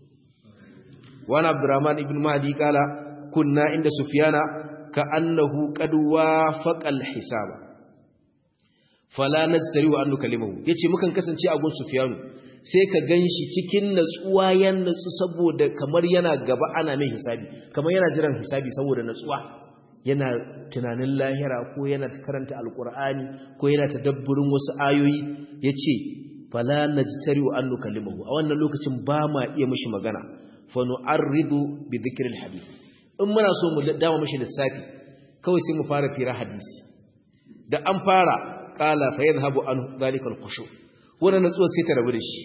wa ana Abdurrahman ibn Mahdi kala kunna inda Sufyana ka annahu qad wafaqa al-hisaba fala nastari wa annu kalimahu yace mukan kasance a gun Sufyan sai ka ganshi cikin natsuwa yan natsu saboda kamar yana gaba ana mai hisabi kamar yana jiran hisabi saboda natsuwa yana tunanin lahira ko yana karanta alqur'ani ko yana tadabburin wasu ayoyi yace fala najtari wa annu kalimahu a wannan lokacin ba ma iya mishi magana fa nu'arridu bi dhikril hadith in muna so mu dama mishi lissafi kawai sai mu fara fira hadisi da an fara qala fa yadhhabu an dhalika al-khushu' wannan natsuwa sai ta rabu da shi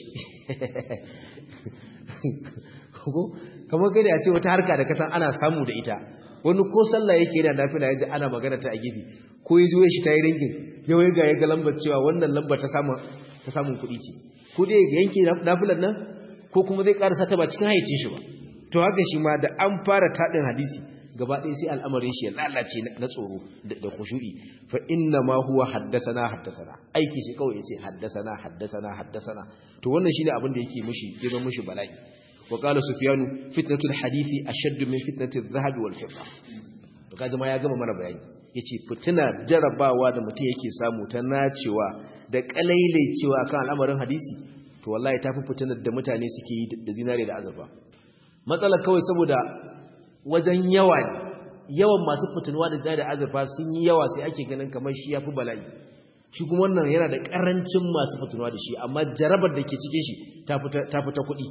kamar kai da ya ce wata harka da kasan ana samu da ita wani ko sallah yake da nafila yaji ana magana ta a gefe ko ya juye shi ta yi ringin yawai ga ya ga lambar cewa wannan lambar ta samun ta samun kuɗi ce ko dai ga yanke nafilan nan ko kuma zai karasa ta ba cikin haicin shi ba to haka shi ma da an fara taɗin hadisi gaba ɗaya sai al'amarin shi ya lalace na tsoro da khushu'i fa inna ma huwa haddasana haddasana aiki shi kawai yace haddasana haddasana haddasana to wannan shine abin da yake mishi ya zama mishi bala'i wa qala sufyanu fitnatul hadisi ashaddu min fitnatiz zahabi wal fidda to kaje ma ya gama mana bayani yace fitina jarabawa da mutum yake samu ta nacewa da kalailaicewa akan al'amarin hadisi to wallahi tafi fitinar da mutane suke yi da zinare da azurfa matsalar kawai saboda wajen yawa yawan masu fitinuwa da jari azurfa sun yi yawa sai ake ganin kamar shi yafi bala'i shi kuma wannan yana da karancin masu fatuwa da shi amma jarabar da ke cikin shi ta fita ta fita kuɗi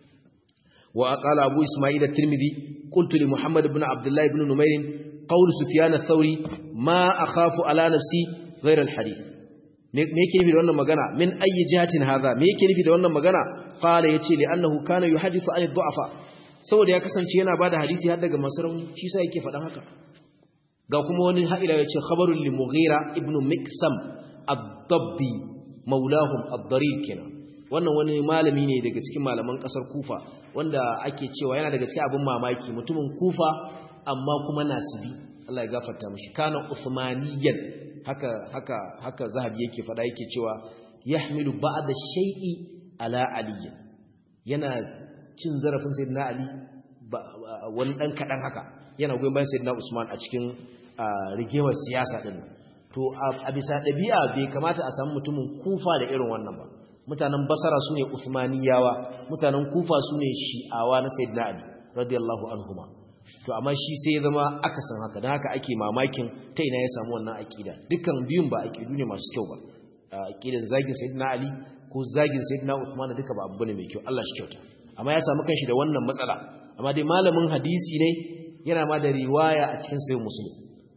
wa qala abu isma'il at-tirmidhi qultu li muhammad ibn abdullah ibn numayr qawl sufyan ath-thawri ma akhafu ala nafsi ghayra al-hadith me yake nufi da wannan magana min ayi jihatin hadha me yake nufi da wannan magana qala yace li annahu kana yuhaddithu an ad-du'afa saboda ya kasance yana bada hadisi har daga masu rauni shi sai yake faɗan haka ga kuma wani haila yace khabarul li mughira ibn miksam ad-dabbi maulahum ad-darir kenan wannan wani malami ne daga cikin malaman kasar kufa wanda ake cewa yana daga cikin abin mamaki mutumin kufa amma kuma nasibi Allah ya gafarta mishi kana usmaniyan haka haka haka zahabi yake fada yake cewa yahmilu ba'da shay'i ala ali yana cin zarafin sayyidina ali wani dan kadan haka yana goyen bayan sayyidina usman a cikin rigewar siyasa din to a bisa dabi'a bai kamata a samu mutumin kufa da irin wannan ba mutanen basara sune usmaniyawa mutanen kufa sune shi'awa na sayyidina ali radiyallahu anhuma to amma shi sai ya zama akasin haka dan haka ake mamakin ta ina ya samu wannan aqida dukkan biyun ba aqidu ne masu kyau ba aqidan zagin sayyidina ali ko zagin sayyidina usman duka ba abu ne mai kyau Allah shi kyauta amma ya samu kanshi da wannan matsala amma dai malamin hadisi ne yana ma da riwaya a cikin sahih muslim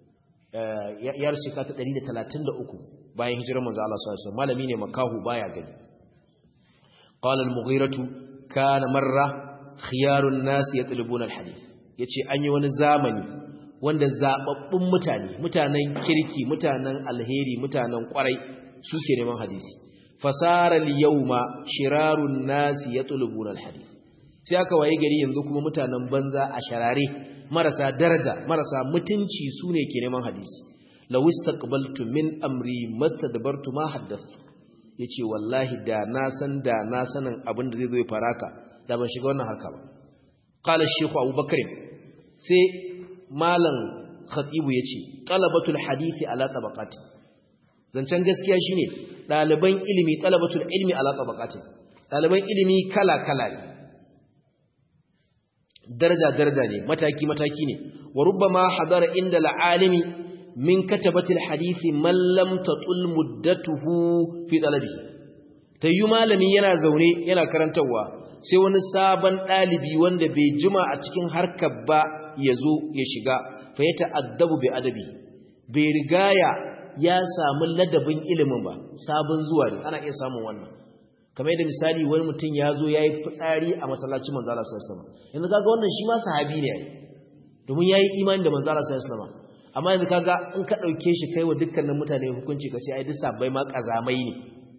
ya rushe ka ta ɗari da talatin da uku bayan hijirar manzo Allah sallallahu alaihi wasallam malami ne makahu baya gani qala al-mughiratu kana marra khiyarun nas yatlubuna al-hadith yace an yi wani zamani wanda zababbun mutane mutanen kirki mutanen alheri mutanen kwarai suke neman hadisi fasara al-yawma shirarun nas yatlubuna al-hadith sai aka waye gari yanzu kuma mutanen banza a sharare marasa daraja marasa mutunci sune ke neman hadisi law istaqbaltu min amri mastadbartu ma haddathtu yace wallahi da na san da na sanin abin da zai zo ya faraka da ban shiga wannan harka ba qala shaykh abubakar sai malam khatibu yace talabatul hadisi ala tabaqati zancen gaskiya shine daliban ilimi talabatul ilmi ala tabaqati daliban ilimi kala kala ne daraja daraja ne mataki mataki ne wa rubbama hadara inda al'alimi min katabatil hadisi man lam tatul muddatuhu fi talabihi tayyu malami yana zaune yana karantawa sai wani sabon dalibi wanda bai jima a cikin harkar ba yazo ya shiga fa ya ta'addabu bi adabi bai rigaya ya samu ladabin ilimin ba sabon zuwa ne ana iya samun wannan kamar yadda misali wani mutum ya zo ya yi fitsari a masallacin manzo Allah sallallahu alaihi wasallam yanzu kaga wannan shi ma sahabi ne domin yayi imani da manzo Allah sallallahu alaihi wasallam amma yanzu kaga in ka dauke shi kai wa dukkanin mutane hukunci kace ai duk sabbai ma kazamai ne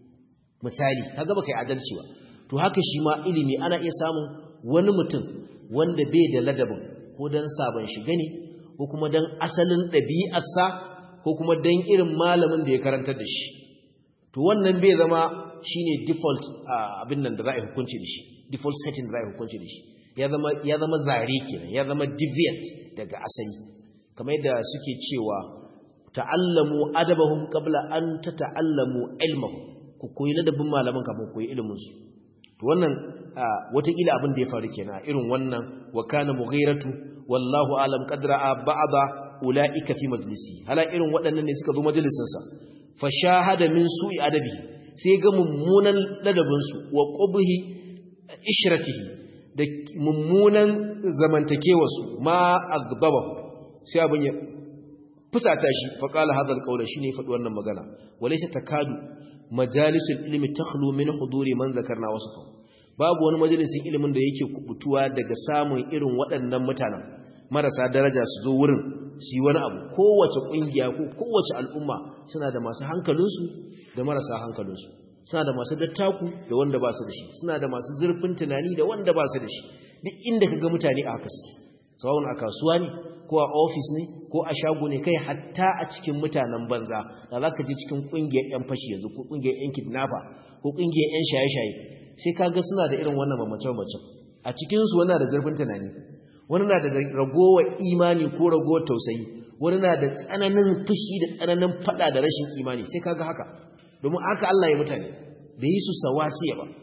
misali kaga baka yi adalci ba to haka shi ma ilimi ana iya samun wani mutum wanda bai da ladabin ko dan sabon shi gani ko kuma dan asalin ɗabi'arsa ko kuma dan irin malamin da ya karantar da shi to wannan bai zama shine default abin nan da za a hukunci da shi default setting da za a hukunci da shi ya zama ya zama zare kenan ya zama deviant daga asali kamar yadda suke cewa ta'allamu adabahum qabla an tata'allamu ilmahum ku koyi ladabin malaman kafin koyi ilimin su to wannan watakila abin da ya faru kenan irin wannan wa kana mughiratu wallahu alam qadra'a ba'da ulaika fi majlisi hala irin waɗannan ne suka zo majalisin sa fa shahada min su'i adabi sai ga mummunan ladabinsu wa qubhi ishratihi da mummunan zamantakewarsu ma agdabahu sai abin ya fusata shi fa qala hadha alqawla shine faɗi wannan magana walaysa takadu majalisul ilmi takhlu min huduri man zakarna wasfa babu wani majalisin ilimin da yake kubutuwa daga samun irin waɗannan mutanen marasa daraja su zo wurin shi wani abu kowace kungiya ko kowace al'umma suna da masu hankalinsu da marasa hankalinsu suna da masu dattaku da wanda ba su da shi suna da masu zurfin tunani da wanda ba su da shi duk inda kaga mutane a haka suke sawun a kasuwa ne ko a office ne ko a shago ne kai hatta a cikin mutanen banza da zaka je cikin kungiyar yan fashi yanzu ko kungiyar yan kidnapper ko kungiyar yan shaye-shaye sai kaga suna da irin wannan bambance-bambance a cikin su wani da zurfin tunani wani na da ragowar imani ko ragowar tausayi wani na da tsananin fushi da tsananin fada da rashin imani sai kaga haka domin aka Allah ya mutane bai yi su sawasiya ba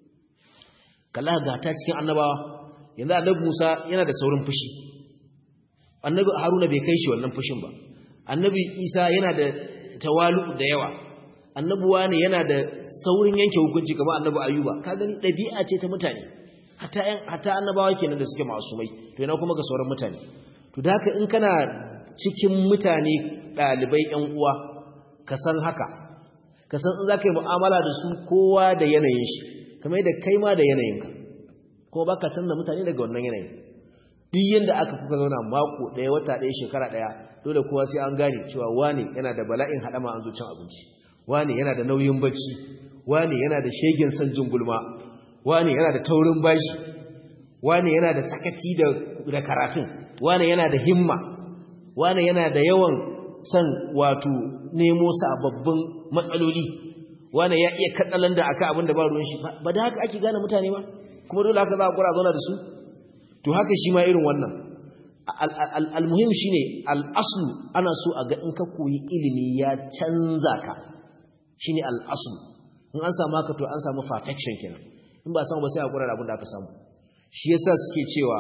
kalla ga ta cikin annabawa yanzu annabi Musa yana da saurin fushi annabi Haruna bai kai shi wannan fushin ba annabi Isa yana da tawalu da yawa annabuwa ne yana da saurin yanke hukunci kamar annabi Ayyuba ka gani dabi'a ce ta mutane hatta yan hatta annabawa kenan da suke masumai to ina kuma ga sauran mutane to da haka in kana cikin mutane dalibai yan uwa ka san haka ka san in zaka yi mu'amala da su kowa da yanayin shi kamar da kai ma da yanayinka kuma baka canza mutane daga wannan yanayin duk yanda aka kuka zauna mako daya wata daya shekara daya dole kowa sai an gane cewa wani yana da bala'in hadama an zo cin abinci wani yana da nauyin bacci wani yana da shegen san jingulma wani yana da taurin bashi wani yana da sakaci da da karatun wani yana da himma wani yana da yawan san wato nemo sababbin matsaloli wani ya iya katsalan da aka abin da ba ruwan shi ba da haka ake gane mutane ba kuma dole haka za a kura zauna da su to haka shi ma irin wannan al-muhim shine al-aslu ana so a ga in ka koyi ilimi ya canza ka shine al-aslu in an samu haka to an samu perfection kenan in ba samu ba sai a kura abin da aka samu shi yasa suke cewa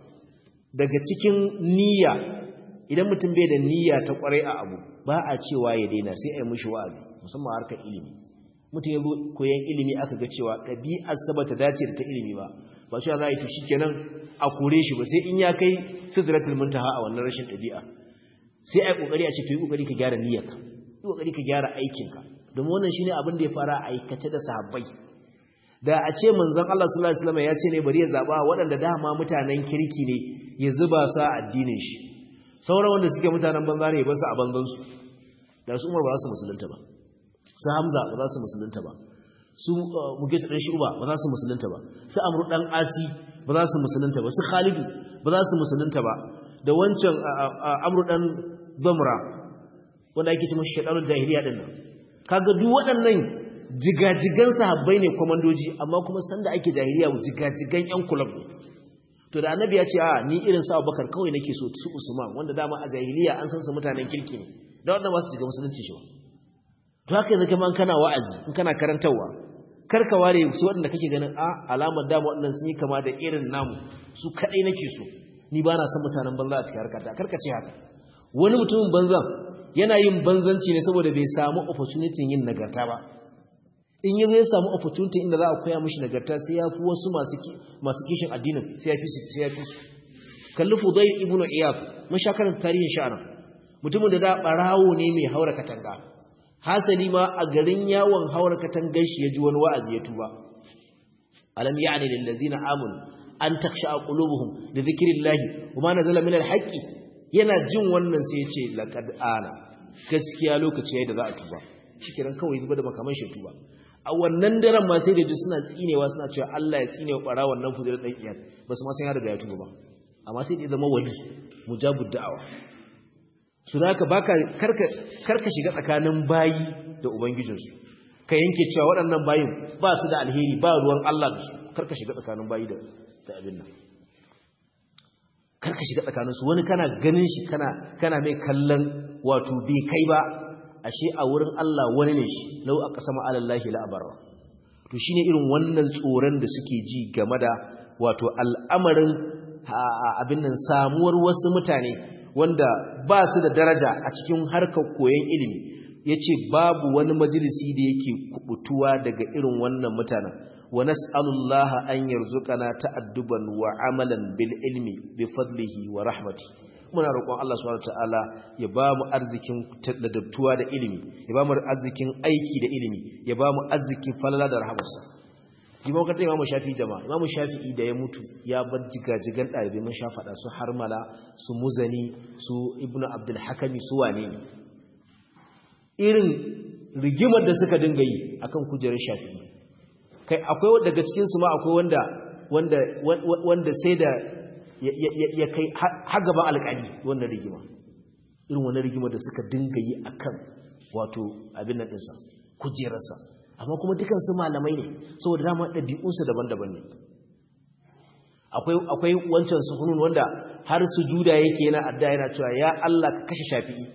daga cikin niyya idan mutum bai da niyya ta kwarai a abu ba a cewa ya daina sai a yi mishi wa'azi musamman harkar ilimi mutum ya zo koyan ilimi aka ga cewa ɗabi'ar sa bata dace da ta ilimi ba ba cewa za a yi to shikenan a kore shi ba sai in ya kai sidratul muntaha a wannan rashin ɗabi'a sai a yi kokari a ce to yi kokari ka gyara niyyarka yi kokari ka gyara aikinka domin wannan shine abin da ya fara aikace da sahabbai da a ce manzon Allah sallallahu alaihi wasallam ya ce ne bari ya zaba waɗanda dama mutanen kirki ne ya zuba su a addinin shi sauran wanda suke mutanen banza ne ba su a banzan su da su Umar ba za su musulunta ba su Hamza ba za su musulunta ba su Mugita dan Shuba ba za su musulunta ba su Amr dan Asi ba za su musulunta ba su Khalid ba za su musulunta ba da wancan Amr dan Damra wanda ake cewa shaytanul jahiliya din nan kaga duk waɗannan jigajigan sahabbai ne komandoji amma kuma sanda ake jahiliya jigajigan yan kulab ne to da annabi ya ce a ni irin sa Abubakar kawai nake so su Usman wanda dama a jahiliya an san su mutanen kirki ne da wannan ba su shiga musulunci shi to haka yanzu kaman kana wa'azi in kana karantawa karka ware su waɗanda kake ganin a alamar dama waɗannan sun yi kama da irin namu su kadai nake so ni ba na son mutanen banza a cikin harkata karka ce haka wani mutumin banzan yana yin banzanci ne saboda bai samu opportunity yin nagarta ba in yi zai samu opportunity inda za a koya mishi nagarta sai ya fi wasu masu kishin addinin sai ya fi su sai ya fi su kalli Fudayl ibn Iyad mun sha karanta tarihin sha'anan mutumin da da barawo ne mai haura katanga hasali ma a garin yawon haura katangar shi ya ji wani wa'azi ya tuba alam ya'ni lil ladzina amanu an takhsha qulubuhum li dhikrillahi wama nazala min al haqqi yana jin wannan sai ya ce laqad ana gaskiya lokaci yayin da za a tuba shikenan kawai zuba da makaman shi tuba a wannan daren ma sai da ji suna tsinewa suna cewa Allah ya tsinewa bara wannan fudir dan iyad basu ma san ya riga ya tuba ba amma sai da zama wali mujabud da'awa su da ka baka karka karka shiga tsakanin bayi da ubangijinsu ka yanke cewa waɗannan bayin ba su da alheri ba ruwan Allah da su karka shiga tsakanin bayi da da abin nan karka shiga tsakaninsu wani kana ganin shi kana kana mai kallon wato bai kai ba ashe a wurin Allah wani ne shi lau a kasama alallahi la'abarra to shine irin wannan tsoron da suke ji game da wato al'amarin abin nan samuwar wasu mutane wanda ba su da daraja a cikin harkar koyon ilimi yace babu wani majalisi da yake kubutuwa daga irin wannan mutanen wa nas'alullaha an yarzuqana ta'adduban wa amalan bil ilmi bi fadlihi wa rahmatihi muna roƙon Allah subhanahu wataala ya ba mu arzikin tadabtuwa da ilimi ya ba mu arzikin aiki da ilimi ya ba mu arzikin falala da rahamarsa jima wakata Imam Shafi'i jama'a Imam Shafi'i da ya mutu ya bar jigajigan ɗalibai mun sha faɗa su Harmala su Muzani su Ibn Abdul Hakami su wane ne irin rigimar da suka dinga yi akan kujerar Shafi'i kai akwai daga cikin su ma akwai wanda wanda wanda sai da ya kai har gaba alƙali wannan rigima irin wannan rigima da suka dinga yi akan wato abin nan dinsa kujerarsa amma kuma dukan su malamai ne saboda dama ɗabi'unsu daban-daban ne akwai akwai wancan suhunun wanda har sujuda yake yana adda yana cewa ya Allah ka kashe Shafi'i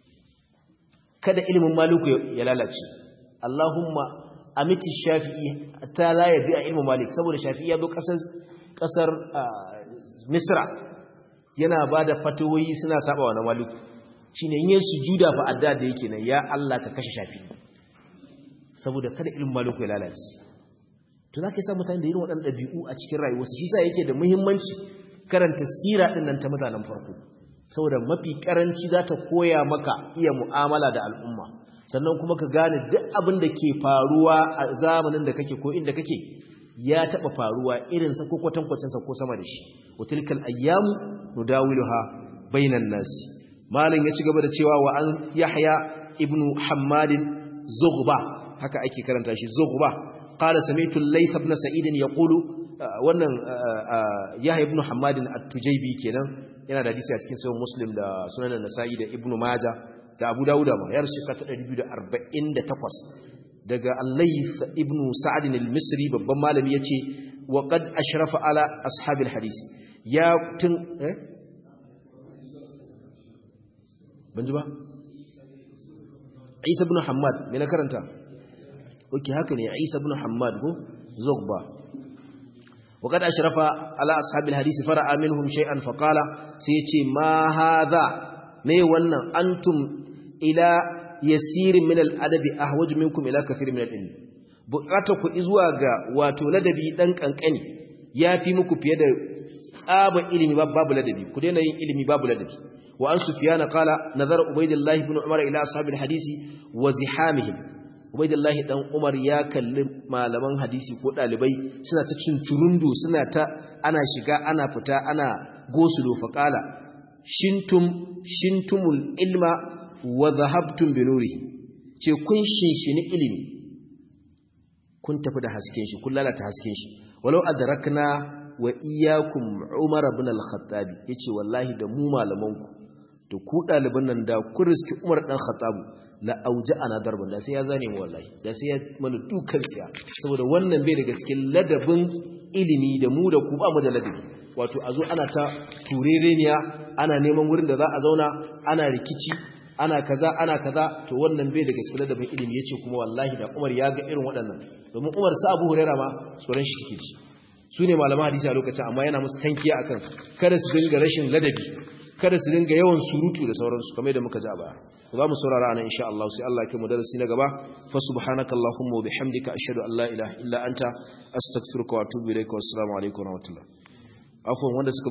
kada ilimin Maliku ya lalace Allahumma amiti Shafi'i ta la yabi ilmu Malik saboda Shafi'i ya zo kasar kasar Misra yana ba da fatawoyi suna saba wa na Maliku shine yin sujuda fa adda da yake nan ya Allah ka kashe Shafi'i saboda kada ilmin maliku ya lalace to zaka sa mutane da irin waɗannan dabi'u a cikin rayuwarsu shi yasa yake da muhimmanci karanta sira din nan ta mutanen farko saboda mafi karanci za ta koya maka iya mu'amala da al'umma sannan kuma ka gane duk abin da ke faruwa a zamanin da kake ko inda kake ya taba faruwa irin sa ko kwatankwacin sa ko sama da shi watilkal ayyamu nudawiluha bainan nas malin ya ci gaba da cewa wa an yahya ibnu hammadin zughba haka ake karanta shi zughba qala sami'tu layth ibn sa'id yaqulu wannan yahya ibn hammadin at-tujaybi kenan yana da hadisi a cikin sahih muslim da sunan an-nasa'i da ibnu majah da abu dauda ma ya rushe ka ta ɗari biyu da arba'in da takwas daga al-layth ibn sa'd al-misri babban malami yace wa qad ashrafa ala ashabil hadisi ya tun eh banji ba Isa ibn Hammad me na karanta oke haka ne Isa ibn Hammad ko zugba wa qad ashrafa ala ashabil hadisi fara'a minhum shay'an faqala sai yace ma hadha me wannan antum ila yasirin min al-adabi ahwaju minkum ila kathir min al-ilm buƙata ku zuwa ga wato ladabi dan kankani yafi muku fiye da tsaba ilimi babu ladabi ku daina yin ilimi babu ladabi wa an sufyan qala nazar ubaydullah ibn umar ila ashabil hadisi wa zihamihim ubaydullah dan umar ya kalli malaman hadisi ko dalibai suna ta cincurundu suna ta ana shiga ana fita ana gosulo fa qala shintum shintumul ilma wa dhahabtum bi nurihi ce kun shinshini ilimi kun tafi da hasken shi kun lalata hasken shi walau adrakna wa iyyakum umar ibn al-khattab yace wallahi da mu malamanku to ku daliban nan da ku riski umar dan khattab la auja'ana darban da sai ya zane mu wallahi da sai ya mana dukan tsiya saboda wannan bai daga cikin ladabin ilimi da mu da ku ba mu da ladabi wato azo ana ta turereniya ana neman wurin da za a zauna ana rikici ana kaza ana kaza to wannan bai daga cikin ladabin ilimi yace kuma wallahi da Umar ya ga irin waɗannan domin Umar sa Abu Huraira ma tsoron shi take ji su ne malaman hadisi a lokacin amma yana musu tankiya akan kada su dinga rashin ladabi kada su dinga yawan surutu da sauransu kamar yadda muka ji a baya za mu saurara anan insha Allah sai Allah ya kai mu darasi na gaba fa subhanakallahumma wa bihamdika ashhadu an la ilaha illa anta astaghfiruka wa atubu ilaika wa assalamu alaikum wa rahmatullah afwan wanda suka